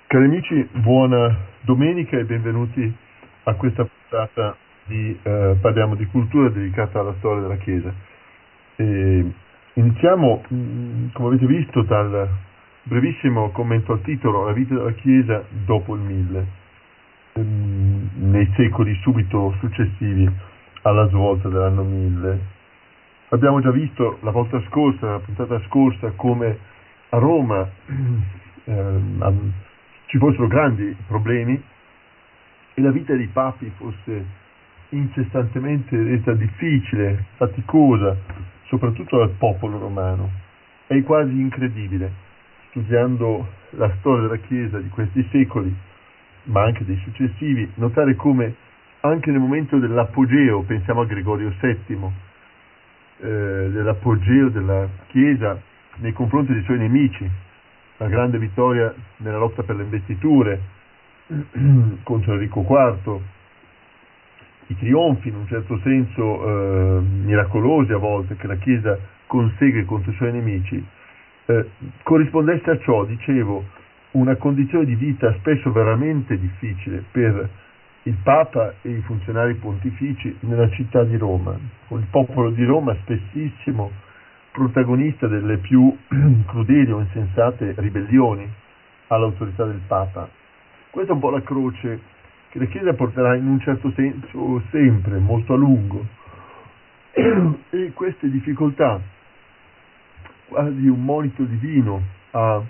Cari amici, buona domenica e benvenuti a questa puntata di Parliamo di cultura dedicata alla storia della Chiesa. Iniziamo, come avete visto, dal brevissimo commento al titolo La vita della Chiesa dopo il 1000, nei secoli subito successivi alla svolta dell'anno 1000. Abbiamo già visto la volta scorsa, la puntata scorsa, come a Roma ci fossero grandi problemi e la vita dei papi fosse incessantemente resa difficile, faticosa, soprattutto dal popolo romano. È quasi incredibile, studiando la storia della Chiesa di questi secoli, ma anche dei successivi, notare come anche nel momento dell'apogeo, pensiamo a Gregorio VII, dell'apogeo della Chiesa nei confronti dei suoi nemici, la grande vittoria nella lotta per le investiture contro Enrico IV, i trionfi in un certo senso miracolosi a volte che la Chiesa consegue contro i suoi nemici, corrispondesse a ciò, dicevo, una condizione di vita spesso veramente difficile per il Papa e i funzionari pontifici nella città di Roma, con il popolo di Roma spessissimo protagonista delle più crudeli o insensate ribellioni all'autorità del Papa. Questa è un po' la croce che la Chiesa porterà in un certo senso sempre, molto a lungo, e queste difficoltà, quasi un monito divino a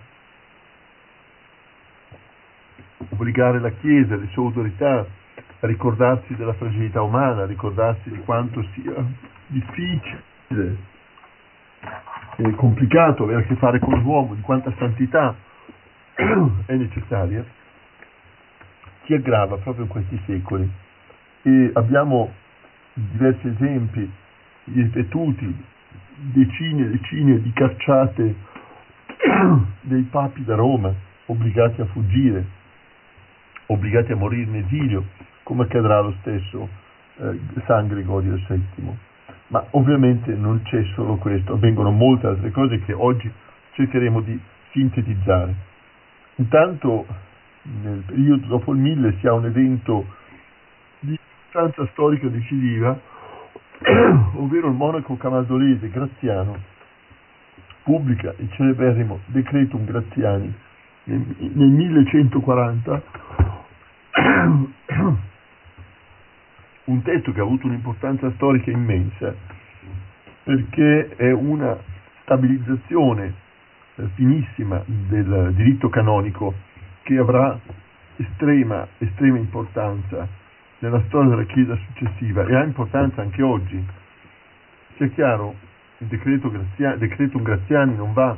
obbligare la Chiesa, le sue autorità, a ricordarsi della fragilità umana, a ricordarsi di quanto sia difficile e complicato avere a che fare con l'uomo, di quanta santità è necessaria, si aggrava proprio in questi secoli. E abbiamo diversi esempi ripetuti, decine e decine di cacciate dei papi da Roma, obbligati a fuggire, obbligati a morire in esilio, come accadrà allo stesso San Gregorio VII. Ma ovviamente non c'è solo questo, avvengono molte altre cose che oggi cercheremo di sintetizzare. Intanto nel periodo dopo il 1000 si ha un evento di importanza storica decisiva, ovvero il monaco camaldolese Graziano pubblica il celeberrimo Decretum Gratiani nel 1140, un testo che ha avuto un'importanza storica immensa, perché è una stabilizzazione finissima del diritto canonico che avrà estrema importanza nella storia della Chiesa successiva e ha importanza anche oggi. Sia chiaro, il Decretum Gratiani non va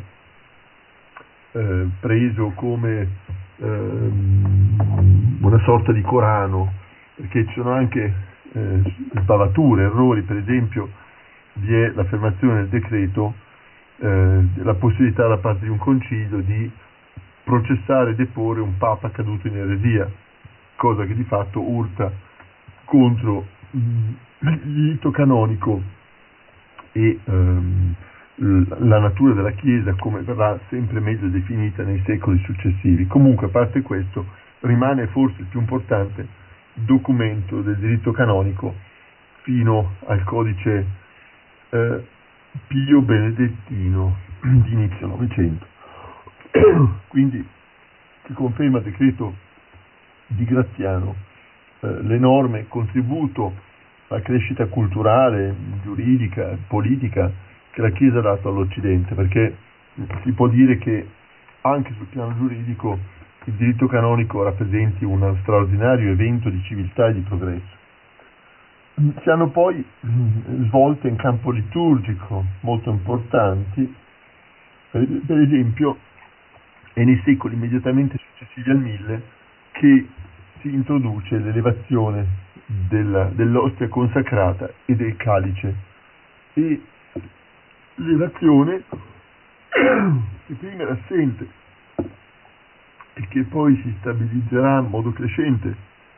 preso come una sorta di Corano, perché ci sono anche sbavature, errori. Per esempio vi è l'affermazione nel decreto della possibilità da parte di un concilio di processare e deporre un papa caduto in eresia, cosa che di fatto urta contro il diritto canonico e la natura della Chiesa, come verrà sempre meglio definita nei secoli successivi. Comunque, a parte questo, rimane forse il più importante documento del diritto canonico fino al codice Pio Benedettino di inizio Novecento. Quindi si conferma il decreto di Graziano l'enorme contributo alla crescita culturale, giuridica, politica che la Chiesa ha dato all'Occidente, perché si può dire che anche sul piano giuridico il diritto canonico rappresenti un straordinario evento di civiltà e di progresso. Si hanno poi svolte in campo liturgico molto importanti, per esempio è nei secoli immediatamente successivi al 1000 che si introduce l'elevazione dell'ostia consacrata e del calice, e l'elevazione che prima era assente e che poi si stabilizzerà in modo crescente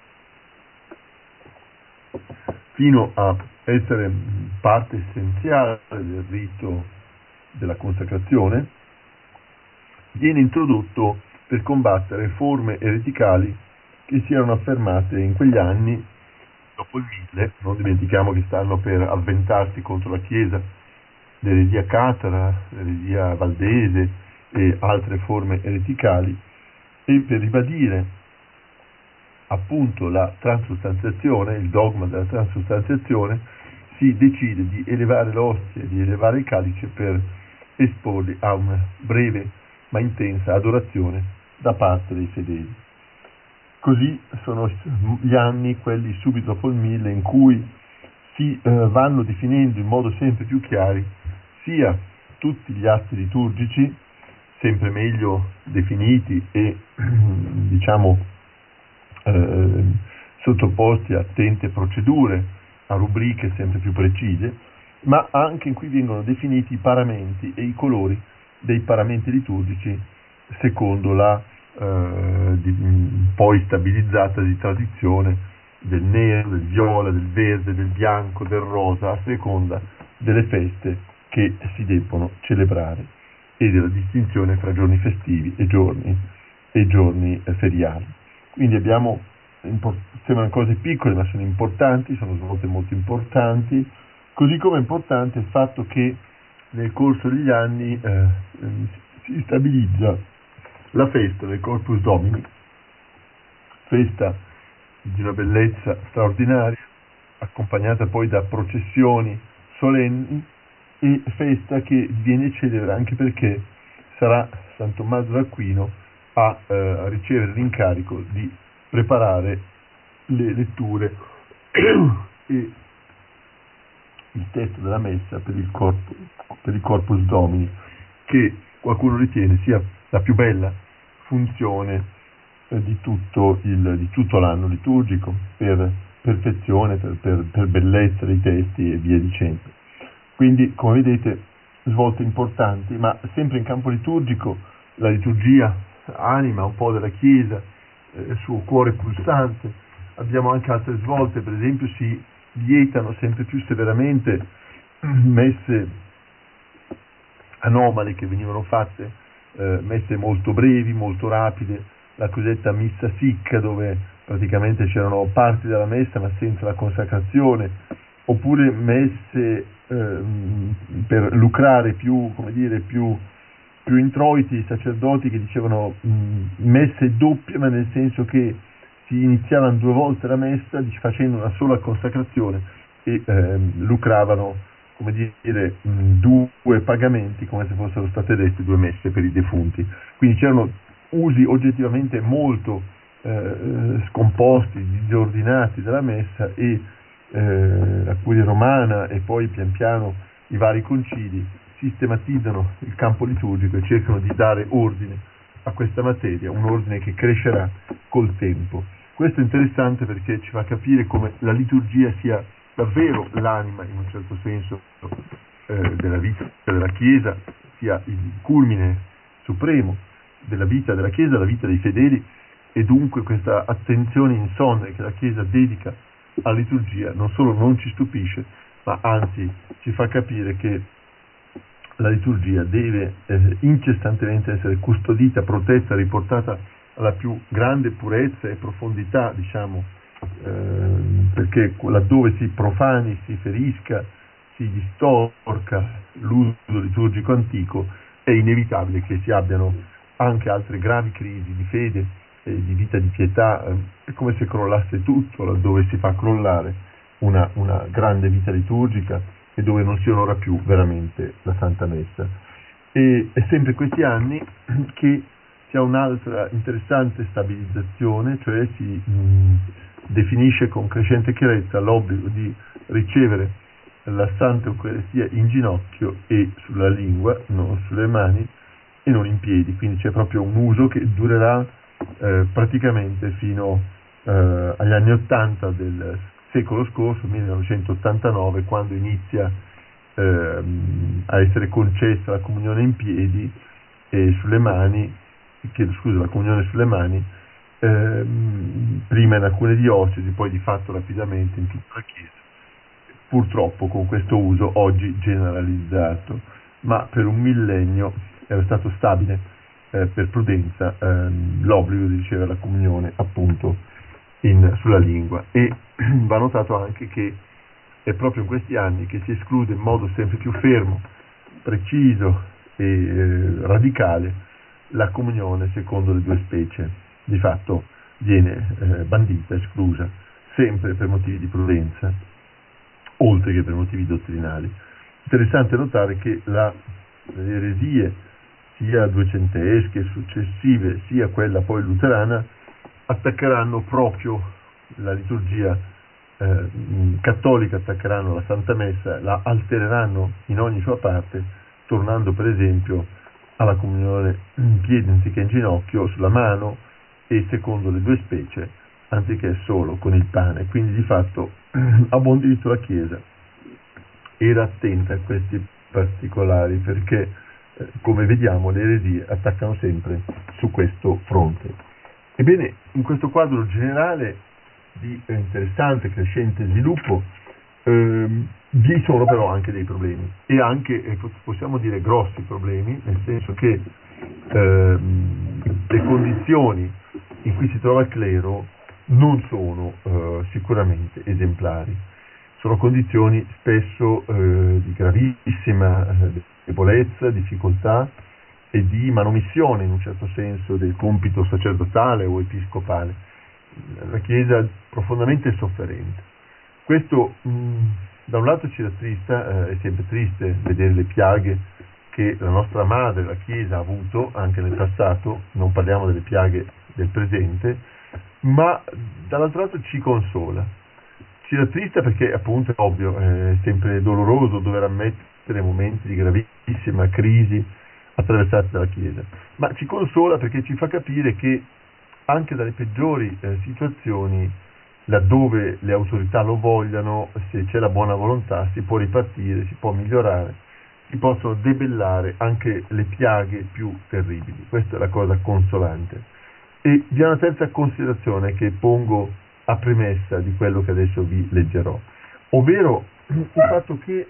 fino a essere parte essenziale del rito della consacrazione, viene introdotto per combattere forme ereticali che si erano affermate in quegli anni dopo il 1000. Non dimentichiamo che stanno per avventarsi contro la Chiesa l'eresia catara, l'eresia valdese e altre forme ereticali, e per ribadire appunto la transustanziazione, il dogma della transustanziazione, si decide di elevare l'ostia, di elevare il calice per esporli a una breve ma intensa adorazione da parte dei fedeli. Così sono gli anni, quelli subito dopo il 1000, in cui si vanno definendo in modo sempre più chiari sia tutti gli atti liturgici, sempre meglio definiti e diciamo sottoposti a attente procedure, a rubriche sempre più precise, ma anche in cui vengono definiti i paramenti e i colori dei paramenti liturgici secondo la poi stabilizzata di tradizione del nero, del viola, del verde, del bianco, del rosa, a seconda delle feste che si debbono celebrare e della distinzione fra giorni festivi e giorni feriali. Quindi abbiamo, sembrano cose piccole ma sono importanti, sono svolte molto importanti, così come è importante il fatto che nel corso degli anni si stabilizza la festa del Corpus Domini, festa di una bellezza straordinaria, accompagnata poi da processioni solenni, e festa che viene celebre anche perché sarà San Tommaso d'Aquino a ricevere l'incarico di preparare le letture e il testo della messa per il Corpus Domini, che qualcuno ritiene sia la più bella funzione di tutto l'anno liturgico, per perfezione, per bellezza dei testi e via dicendo. Quindi, come vedete, svolte importanti, ma sempre in campo liturgico la liturgia anima un po' della Chiesa, il suo cuore pulsante. Abbiamo anche altre svolte, per esempio si vietano sempre più severamente messe anomale che venivano fatte, messe molto brevi, molto rapide, la cosiddetta missa sicca, dove praticamente c'erano parti della messa ma senza la consacrazione, oppure messe per lucrare più introiti, i sacerdoti che dicevano messe doppie, ma nel senso che si iniziavano 2 volte la messa facendo una sola consacrazione e lucravano, come dire, 2 pagamenti, come se fossero state dette 2 messe per i defunti. Quindi c'erano usi oggettivamente molto scomposti, disordinati della messa, e la Curia Romana e poi pian piano i vari concili sistematizzano il campo liturgico e cercano di dare ordine a questa materia, un ordine che crescerà col tempo. Questo è interessante perché ci fa capire come la liturgia sia davvero l'anima, in un certo senso, della vita della Chiesa, sia il culmine supremo della vita della Chiesa, la vita dei fedeli, e dunque questa attenzione insonne che la Chiesa dedica alla liturgia non solo non ci stupisce, ma anzi ci fa capire che la liturgia deve incessantemente essere custodita, protetta, riportata alla più grande purezza e profondità, diciamo, perché laddove si profani, si ferisca, si distorca l'uso liturgico antico, è inevitabile che si abbiano anche altre gravi crisi di fede, di vita di pietà. È come se crollasse tutto laddove si fa crollare una grande vita liturgica e dove non si onora più veramente la Santa Messa. E è sempre questi anni che si ha un'altra interessante stabilizzazione, cioè si definisce con crescente chiarezza l'obbligo di ricevere la Santa Eucaristia in ginocchio e sulla lingua, non sulle mani e non in piedi. Quindi c'è proprio un uso che durerà praticamente fino agli anni 80 del secolo scorso, 1989, quando inizia a essere concessa la comunione in piedi e sulle mani, la comunione sulle mani, prima in alcune diocesi, poi di fatto rapidamente in tutta la Chiesa, purtroppo con questo uso oggi generalizzato, ma per un millennio era stato stabile per prudenza l'obbligo di ricevere la comunione appunto sulla lingua. E va notato anche che è proprio in questi anni che si esclude in modo sempre più fermo, preciso e radicale la comunione secondo le due specie. Di fatto viene bandita, esclusa, sempre per motivi di prudenza, oltre che per motivi dottrinali. Interessante notare che le eresie, sia duecentesche, successive, sia quella poi luterana, attaccheranno proprio la liturgia cattolica, attaccheranno la Santa Messa, la altereranno in ogni sua parte, tornando per esempio alla comunione in piedi anziché in ginocchio, sulla mano e secondo le due specie, anziché solo con il pane. Quindi di fatto a buon diritto la Chiesa era attenta a questi particolari, perché come vediamo le eresie attaccano sempre su questo fronte. Ebbene, in questo quadro generale di interessante, crescente sviluppo, vi sono però anche dei problemi, e anche, possiamo dire, grossi problemi, nel senso che le condizioni in cui si trova il clero non sono sicuramente esemplari. Sono condizioni spesso di gravissima debolezza, difficoltà e di manomissione, in un certo senso, del compito sacerdotale o episcopale. La Chiesa profondamente sofferente. Questo da un lato ci rattrista, è sempre triste vedere le piaghe che la nostra madre, la Chiesa, ha avuto anche nel passato, non parliamo delle piaghe del presente, ma dall'altro lato ci consola. Ci rattrista perché appunto è ovvio, è sempre doloroso dover ammettere momenti di gravissima crisi attraversati dalla Chiesa, ma ci consola perché ci fa capire che anche dalle peggiori situazioni, laddove le autorità lo vogliano, se c'è la buona volontà, si può ripartire, si può migliorare, si possono debellare anche le piaghe più terribili. Questa è la cosa consolante. E vi è una terza considerazione che pongo a premessa di quello che adesso vi leggerò, ovvero il fatto che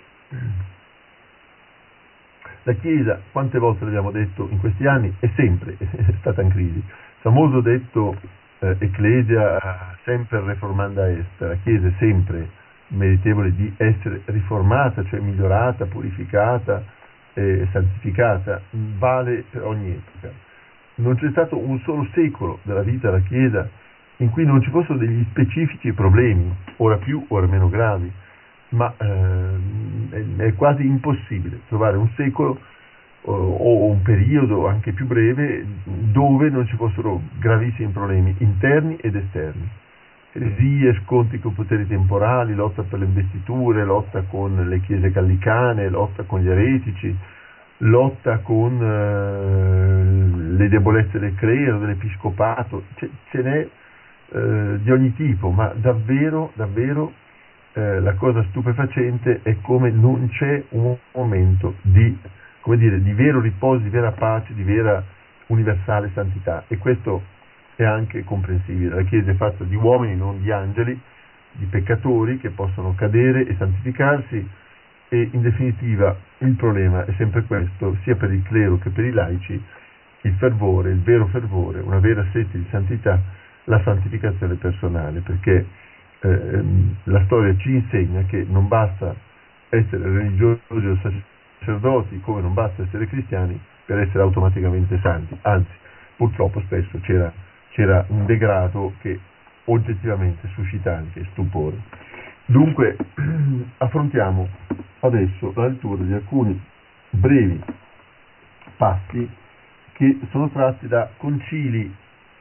la Chiesa, quante volte l'abbiamo detto in questi anni, è sempre stata in crisi. Il famoso detto Ecclesia semper reformanda est, la Chiesa è sempre meritevole di essere riformata, cioè migliorata, purificata, santificata, vale per ogni epoca. Non c'è stato un solo secolo della vita della Chiesa in cui non ci fossero degli specifici problemi, ora più, ora meno gravi, ma è quasi impossibile trovare un secolo o un periodo anche più breve dove non ci fossero gravissimi problemi interni ed esterni. Eresie, scontri con poteri temporali, lotta per le investiture, lotta con le chiese gallicane, lotta con gli eretici, lotta con le debolezze del clero, dell'episcopato, ce n'è di ogni tipo, ma davvero la cosa stupefacente è come non c'è un momento di vero riposo, di vera pace, di vera universale santità, e questo è anche comprensibile. La Chiesa è fatta di uomini, non di angeli, di peccatori che possono cadere e santificarsi, e in definitiva il problema è sempre questo, sia per il clero che per i laici: il fervore, il vero fervore, una vera sete di santità, la santificazione personale, perché la storia ci insegna che non basta essere religiosi o sacerdoti, come non basta essere cristiani per essere automaticamente santi, anzi purtroppo spesso c'era un degrado che oggettivamente suscita anche stupore. Dunque affrontiamo adesso la lettura di alcuni brevi passi che sono tratti da concili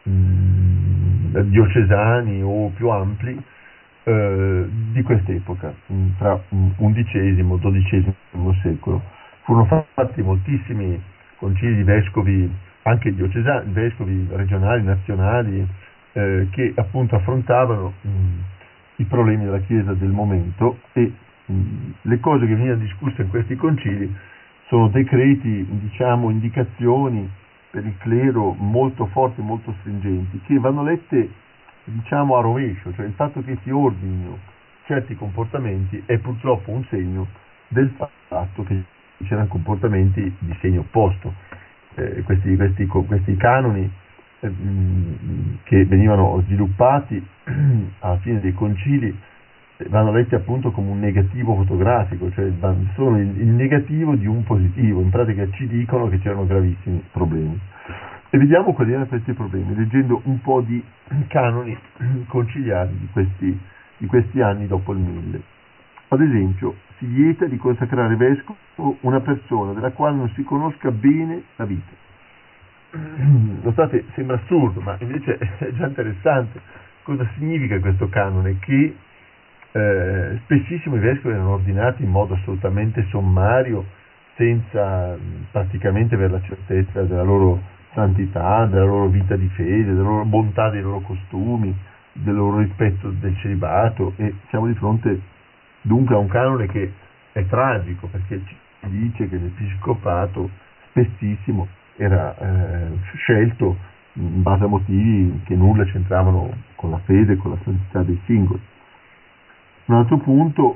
diocesani o più ampli di quest'epoca, tra XI e XII secolo. Furono fatti moltissimi concili di vescovi, anche diocesani, vescovi regionali, nazionali, che appunto affrontavano i problemi della Chiesa del momento, e le cose che venivano discusse in questi concili sono decreti, indicazioni per il clero molto forti, molto stringenti, che vanno lette a rovescio, cioè il fatto che si ordinino certi comportamenti è purtroppo un segno del fatto che c'erano comportamenti di segno opposto. questi canoni che venivano sviluppati alla fine dei concili vanno letti appunto come un negativo fotografico, cioè sono il negativo di un positivo, in pratica ci dicono che c'erano gravissimi problemi. E vediamo quali erano questi problemi, leggendo un po' di canoni conciliari di questi anni dopo il 1000. Ad esempio, si vieta di consacrare vescovo una persona della quale non si conosca bene la vita. Notate, sembra assurdo, ma invece è già interessante. Cosa significa questo canone? Che spessissimo i vescovi erano ordinati in modo assolutamente sommario, senza praticamente avere la certezza della loro santità, della loro vita di fede, della loro bontà dei loro costumi, del loro rispetto del celibato, e siamo di fronte dunque a un canone che è tragico, perché ci dice che l'episcopato spessissimo era scelto in base a motivi che nulla c'entravano con la fede e con la santità dei singoli. Un altro punto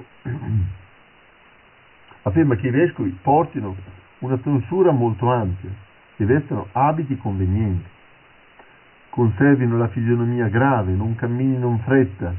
afferma che i vescovi portino una tonsura molto ampia, che vestano abiti convenienti, conservino la fisionomia grave, non camminino in fretta,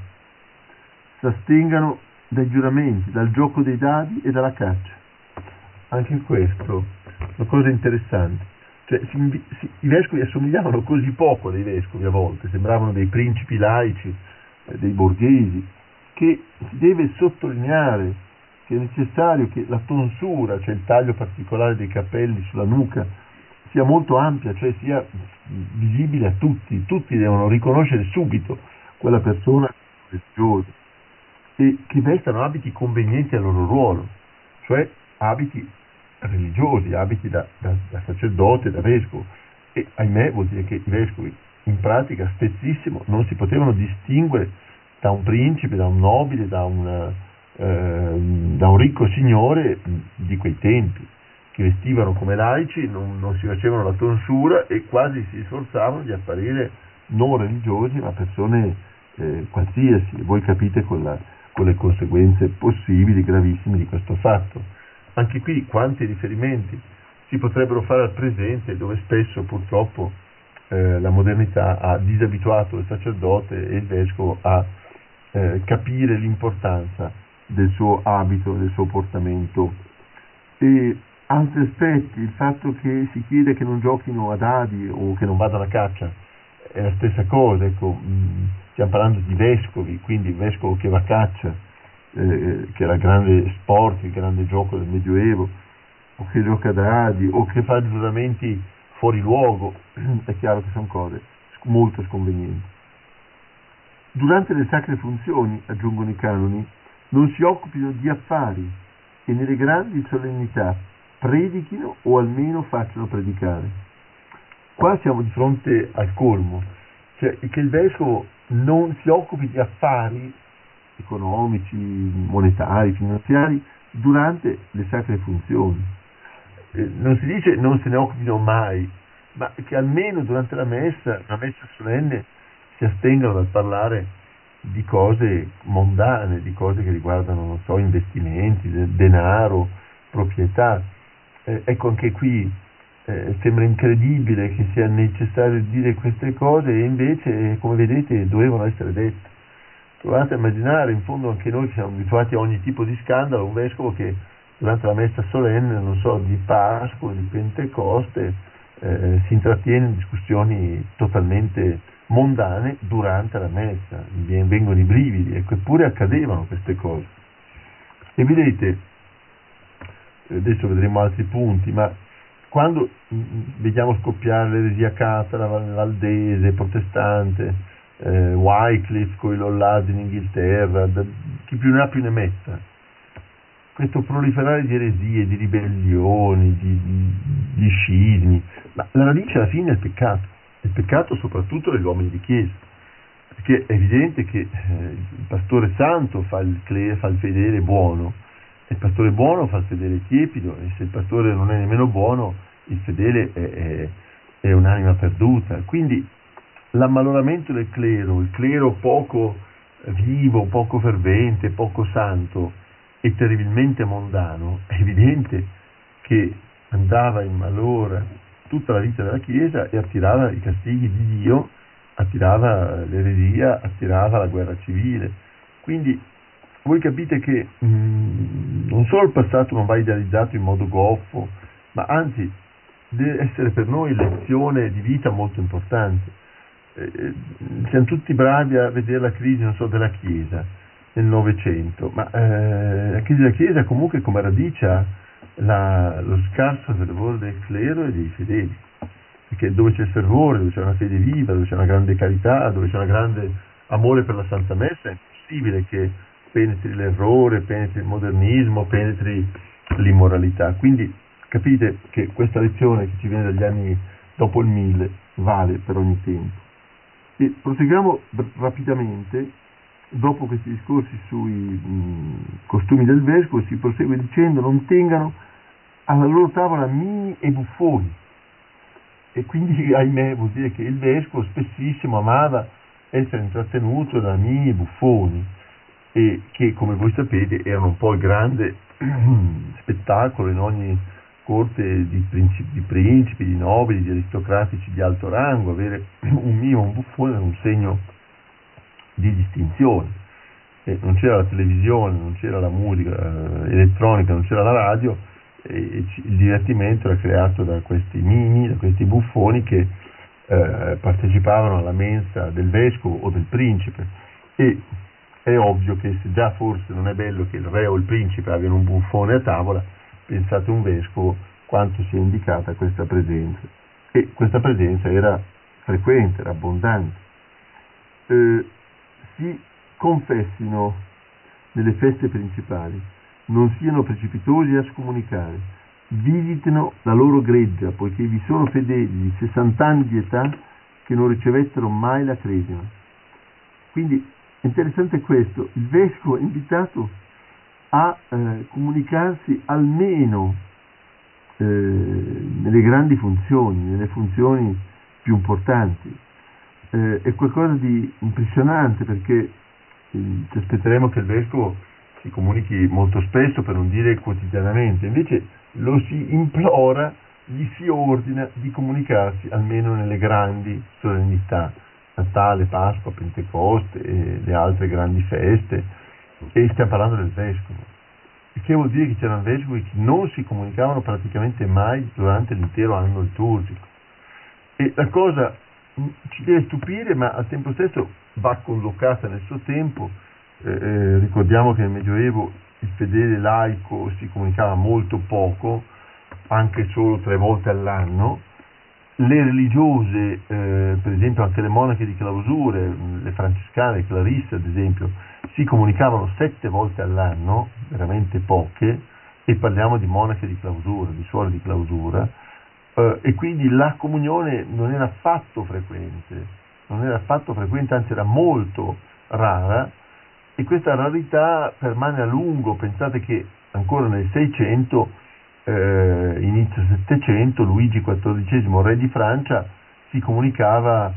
s'astengano dai giuramenti, dal gioco dei dadi e dalla caccia. Anche questo è una cosa interessante. Cioè, i vescovi assomigliavano così poco dei vescovi a volte, sembravano dei principi laici, dei borghesi, che si deve sottolineare che è necessario che la tonsura, cioè il taglio particolare dei capelli sulla nuca, sia molto ampia, cioè sia visibile a tutti devono riconoscere subito quella persona religiosa, e che vestano abiti convenienti al loro ruolo, cioè abiti religiosi, abiti da sacerdote, da vescovo, e ahimè vuol dire che i vescovi in pratica spessissimo non si potevano distinguere da un principe, da un nobile, da un ricco signore di quei tempi, che vestivano come laici, non si facevano la tonsura e quasi si sforzavano di apparire non religiosi ma persone qualsiasi. Voi capite con le conseguenze possibili, gravissime di questo fatto. Anche qui quanti riferimenti si potrebbero fare al presente, dove spesso purtroppo la modernità ha disabituato il sacerdote e il vescovo a capire l'importanza del suo abito, del suo portamento. E altri aspetti, il fatto che si chiede che non giochino a dadi o che non vadano a caccia, è la stessa cosa, ecco, stiamo parlando di vescovi, quindi il vescovo che va a caccia, che era il grande sport, il grande gioco del Medioevo, o che gioca a dadi, o che fa giuramenti fuori luogo, è chiaro che sono cose molto sconvenienti. Durante le sacre funzioni, aggiungono i canoni, non si occupino di affari e nelle grandi solennità predichino o almeno facciano predicare. Qua siamo di fronte al colmo, cioè che il vescovo non si occupi di affari economici, monetari, finanziari durante le sacre funzioni. Non si dice non se ne occupino mai, ma che almeno durante la messa solenne, si astengano dal parlare di cose mondane, di cose che riguardano, non so, investimenti, denaro, proprietà. Ecco, anche qui sembra incredibile che sia necessario dire queste cose e invece, come vedete, dovevano essere dette. Provate a immaginare, in fondo anche noi che siamo abituati a ogni tipo di scandalo, un vescovo che durante la messa solenne, non so, di Pasqua, di Pentecoste, si intrattiene in discussioni totalmente mondane durante la messa, vengono i brividi, ecco, eppure accadevano queste cose. E vedete, adesso vedremo altri punti, ma quando vediamo scoppiare l'eresia catara, valdese, protestante, Wycliffe con i Lollati in Inghilterra, chi più ne ha più ne metta, questo proliferare di eresie, di ribellioni, di scismi, ma la radice alla fine è il peccato soprattutto degli uomini di chiesa, perché è evidente che il pastore santo fa il fedele buono, e il pastore buono fa il fedele tiepido, e se il pastore non è nemmeno buono, il fedele è un'anima perduta. Quindi l'ammaloramento del clero, il clero poco vivo, poco fervente, poco santo e terribilmente mondano, è evidente che andava in malora tutta la vita della Chiesa e attirava i castighi di Dio, attirava l'eresia, attirava la guerra civile. Quindi voi capite che non solo il passato non va idealizzato in modo goffo, ma anzi deve essere per noi lezione di vita molto importante. Siamo tutti bravi a vedere la crisi, non so, della Chiesa nel Novecento, ma la crisi della Chiesa comunque come radice ha lo scarso fervore del clero e dei fedeli, perché dove c'è il fervore, dove c'è una fede viva, dove c'è una grande carità, dove c'è un grande amore per la Santa Messa, è impossibile che penetri l'errore, penetri il modernismo, penetri l'immoralità. Quindi capite che questa lezione che ci viene dagli anni dopo il 1000 vale per ogni tempo. E proseguiamo rapidamente. Dopo questi discorsi sui costumi del vescovo si prosegue dicendo: non tengano alla loro tavola mini e buffoni. E quindi, ahimè, vuol dire che il vescovo spessissimo amava essere intrattenuto da mini e buffoni, e che, come voi sapete, erano un po' il grande spettacolo in ogni corte di principi, di nobili, di aristocratici di alto rango. Avere un mimo, un buffone era un segno di distinzione. Non c'era la televisione, non c'era la musica elettronica, non c'era la radio, e il divertimento era creato da questi mimi, da questi buffoni che partecipavano alla mensa del vescovo o del principe. E è ovvio che se già forse non è bello che il re o il principe abbiano un buffone a tavola, pensate un vescovo quanto sia indicata questa presenza. E questa presenza era frequente, era abbondante. Si confessino nelle feste principali, non siano precipitosi a scomunicare, visitino la loro greggia, poiché vi sono fedeli di 60 anni di età che non ricevettero mai la cresima. Quindi è interessante questo: il vescovo è invitato a comunicarsi almeno nelle grandi funzioni, nelle funzioni più importanti. È qualcosa di impressionante, perché ci aspetteremo che il vescovo si comunichi molto spesso, per non dire quotidianamente, invece lo si implora, gli si ordina di comunicarsi almeno nelle grandi solennità, Natale, Pasqua, Pentecoste e le altre grandi feste, e stiamo parlando del vescovo, il che vuol dire che c'erano vescovi che non si comunicavano praticamente mai durante l'intero anno liturgico. E la cosa ci deve stupire, ma al tempo stesso va collocata nel suo tempo. Ricordiamo che nel Medioevo il fedele laico si comunicava molto poco, anche solo 3 volte all'anno. Le religiose, per esempio anche le monache di clausure, le francescane, le clarisse ad esempio, si comunicavano 7 volte all'anno, veramente poche, e parliamo di monache di clausura, di suore di clausura. E quindi la comunione non era affatto frequente, anzi era molto rara, e questa rarità permane a lungo. Pensate che ancora nel 600, inizio 700, Luigi XIV, re di Francia, si comunicava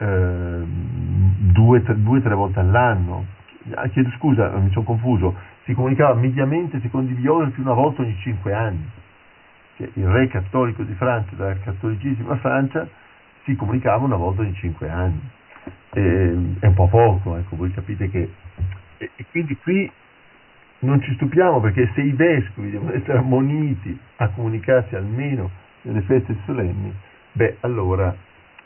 2-3 volte all'anno. Chiedo scusa, mi sono confuso, si comunicava mediamente, secondo i biografi, una volta ogni 5 anni. Il re cattolico di Francia, dalla cattolicissima Francia, si comunicava una volta ogni 5 anni. È un po' poco, ecco, voi capite che... E quindi qui non ci stupiamo, perché se i vescovi devono essere ammoniti a comunicarsi almeno nelle feste solenni, allora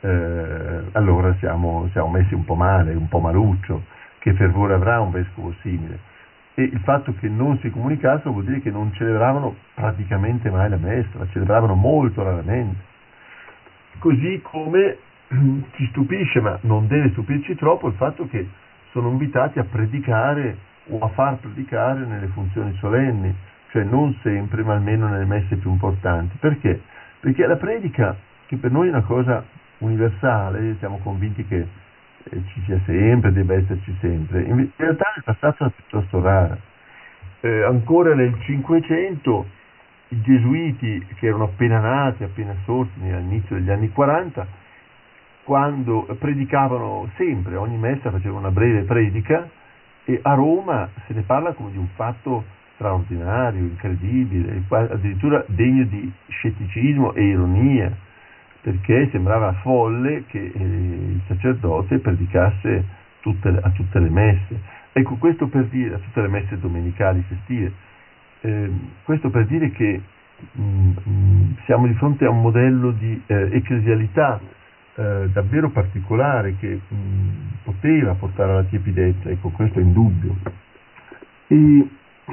siamo messi un po' male, un po' maluccio. Che fervore avrà un vescovo simile? E il fatto che non si comunicassero vuol dire che non celebravano praticamente mai la messa, la celebravano molto raramente. Così come ci stupisce, ma non deve stupirci troppo, il fatto che sono invitati a predicare o a far predicare nelle funzioni solenni, cioè non sempre, ma almeno nelle messe più importanti. Perché? Perché la predica, che per noi è una cosa universale, siamo convinti che ci sia sempre, debba esserci sempre, in realtà nel passato era piuttosto rara. Ancora nel 500 i gesuiti, che erano appena nati, appena sorti all'inizio degli anni 40, quando predicavano sempre, ogni messa facevano una breve predica, e a Roma se ne parla come di un fatto straordinario, incredibile, addirittura degno di scetticismo e ironia. perché sembrava folle che il sacerdote predicasse a tutte le messe. Ecco, questo per dire, a tutte le messe domenicali, festive, questo per dire che siamo di fronte a un modello di ecclesialità davvero particolare che poteva portare alla tiepidezza, ecco, questo è indubbio. E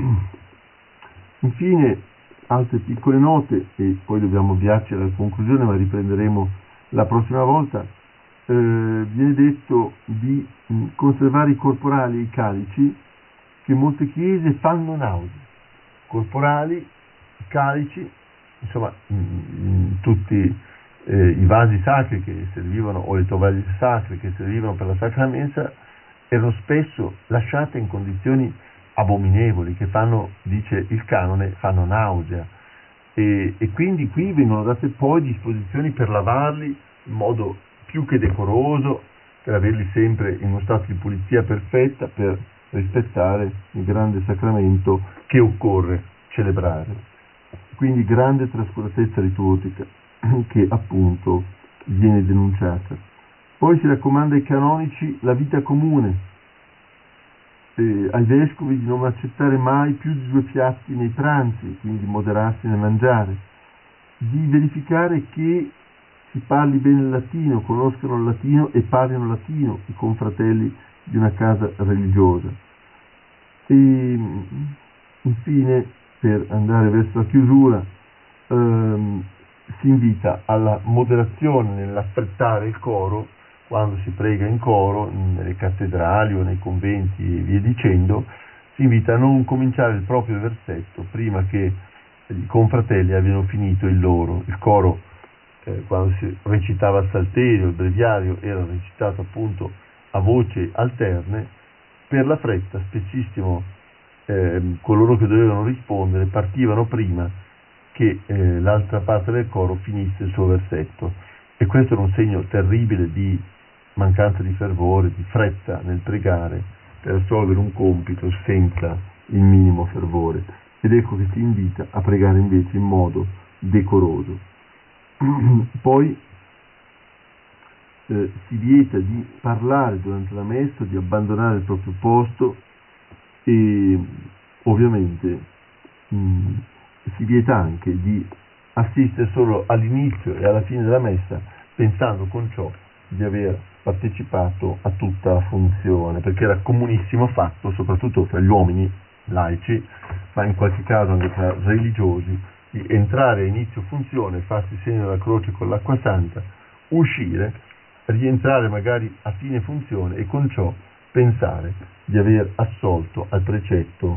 infine altre piccole note, e poi dobbiamo avviarci alla conclusione, ma riprenderemo la prossima volta. Viene detto di conservare i corporali e i calici, che molte chiese fanno nausea. Corporali, calici, insomma tutti i vasi sacri che servivano, o le tovaglie sacre che servivano per la Sacra Mensa, erano spesso lasciate in condizioni abominevoli che fanno, dice il canone, fanno nausea, e quindi qui vengono date poi disposizioni per lavarli in modo più che decoroso, per averli sempre in uno stato di pulizia perfetta, per rispettare il grande sacramento che occorre celebrare. Quindi grande trascuratezza liturgica che appunto viene denunciata. Poi si raccomanda ai canonici la vita comune, ai vescovi di non accettare mai più di 2 piatti nei pranzi, quindi moderarsi nel mangiare, di verificare che si parli bene il latino, conoscano il latino e parlino latino i confratelli di una casa religiosa. E infine, per andare verso la chiusura, si invita alla moderazione nell'affrettare il coro quando si prega in coro, nelle cattedrali o nei conventi e via dicendo. Si invita a non cominciare il proprio versetto prima che i confratelli abbiano finito il loro. Il coro, quando si recitava il salterio, il breviario, era recitato appunto a voci alterne. Per la fretta, spessissimo coloro che dovevano rispondere partivano prima che l'altra parte del coro finisse il suo versetto, e questo era un segno terribile di mancanza di fervore, di fretta nel pregare per assolvere un compito senza il minimo fervore. Ed ecco che si invita a pregare invece in modo decoroso. Poi si vieta di parlare durante la messa, di abbandonare il proprio posto, e ovviamente si vieta anche di assistere solo all'inizio e alla fine della messa, pensando con ciò di aver partecipato a tutta la funzione, perché era comunissimo fatto, soprattutto fra gli uomini laici, ma in qualche caso anche tra religiosi, di entrare a inizio funzione, farsi il segno della croce con l'acqua santa, uscire, rientrare magari a fine funzione e con ciò pensare di aver assolto al precetto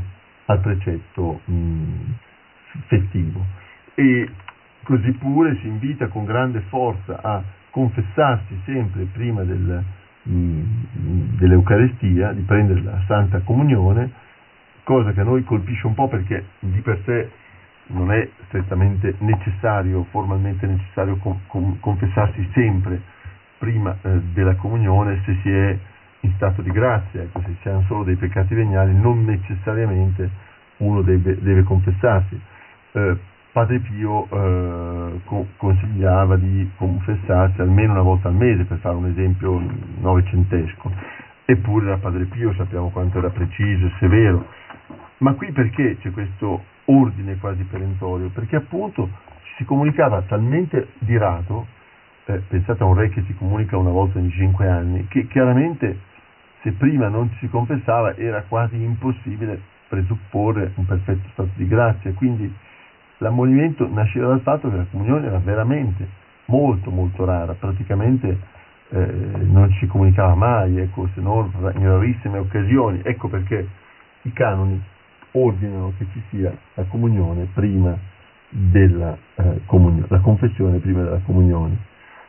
festivo. E così pure si invita con grande forza a confessarsi sempre prima dell'Eucaristia, di prendere la Santa Comunione, cosa che a noi colpisce un po' perché di per sé non è strettamente necessario, formalmente necessario confessarsi sempre prima della comunione se si è in stato di grazia. Ecco, se si hanno solo dei peccati veniali non necessariamente uno deve confessarsi. Padre Pio consigliava di confessarsi almeno una volta al mese, per fare un esempio novecentesco, eppure era Padre Pio, sappiamo quanto era preciso e severo. Ma qui perché c'è questo ordine quasi perentorio? Perché appunto si comunicava talmente di rado, pensate a un re che si comunica una volta ogni 5 anni, che chiaramente se prima non ci si confessava era quasi impossibile presupporre un perfetto stato di grazia. Quindi l'ammonimento nasceva dal fatto che la comunione era veramente molto molto rara, praticamente non ci si comunicava mai, ecco, se non in rarissime occasioni. Ecco perché i canoni ordinano che ci sia la comunione prima della comunione, la confessione prima della comunione.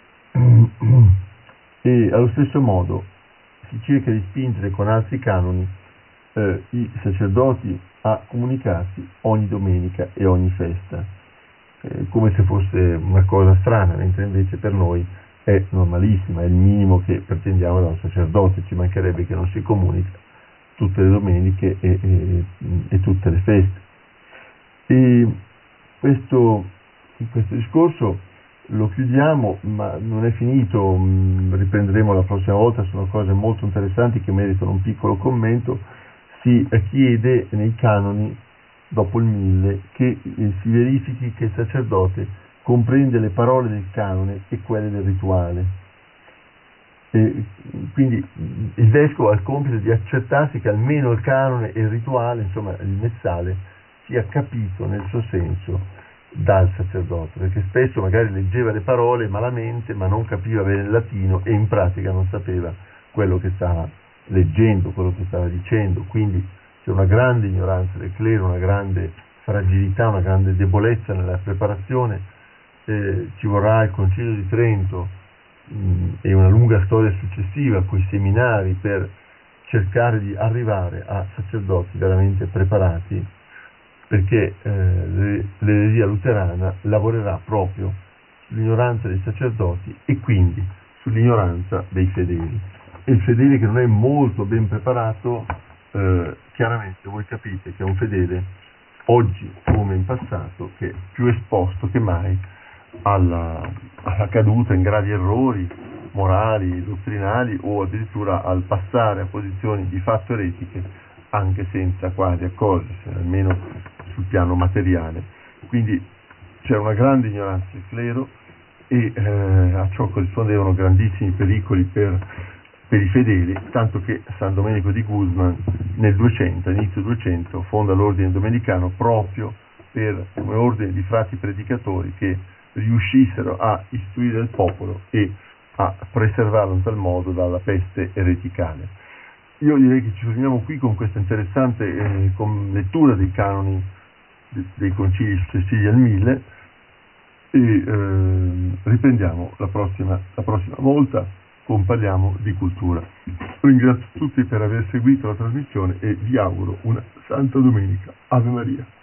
E allo stesso modo si cerca di spingere con altri canoni i sacerdoti a comunicarsi ogni domenica e ogni festa, come se fosse una cosa strana, mentre invece per noi è normalissima, è il minimo che pretendiamo da un sacerdote. Ci mancherebbe che non si comunica tutte le domeniche e tutte le feste. E questo discorso lo chiudiamo, ma non è finito, riprenderemo la prossima volta, sono cose molto interessanti che meritano un piccolo commento. Si chiede nei canoni, dopo il 1000, che si verifichi che il sacerdote comprende le parole del canone e quelle del rituale. Quindi il vescovo ha il compito di accertarsi che almeno il canone e il rituale, insomma il messale, sia capito nel suo senso dal sacerdote, perché spesso magari leggeva le parole malamente ma non capiva bene il latino e in pratica non sapeva quello che stava leggendo, quello che stava dicendo. Quindi c'è una grande ignoranza del clero, una grande fragilità, una grande debolezza nella preparazione. Ci vorrà il Concilio di Trento e una lunga storia successiva con i seminari per cercare di arrivare a sacerdoti veramente preparati, perché l'eresia luterana lavorerà proprio sull'ignoranza dei sacerdoti e quindi sull'ignoranza dei fedeli. E il fedele che non è molto ben preparato, chiaramente voi capite che è un fedele, oggi come in passato, che è più esposto che mai alla caduta in gravi errori morali, dottrinali, o addirittura al passare a posizioni di fatto eretiche anche senza quasi accorgersi, almeno sul piano materiale. Quindi c'è una grande ignoranza del clero e a ciò corrispondevano grandissimi pericoli per i fedeli, tanto che San Domenico di Guzman nel 200, inizio 200, fonda l'ordine domenicano proprio come ordine di frati predicatori che riuscissero a istruire il popolo e a preservarlo in tal modo dalla peste ereticale. Io direi che ci fermiamo qui con questa interessante lettura dei canoni dei concili successivi al 1000 e riprendiamo la prossima volta con Parliamo di cultura. Ringrazio tutti per aver seguito la trasmissione e vi auguro una Santa Domenica. Ave Maria.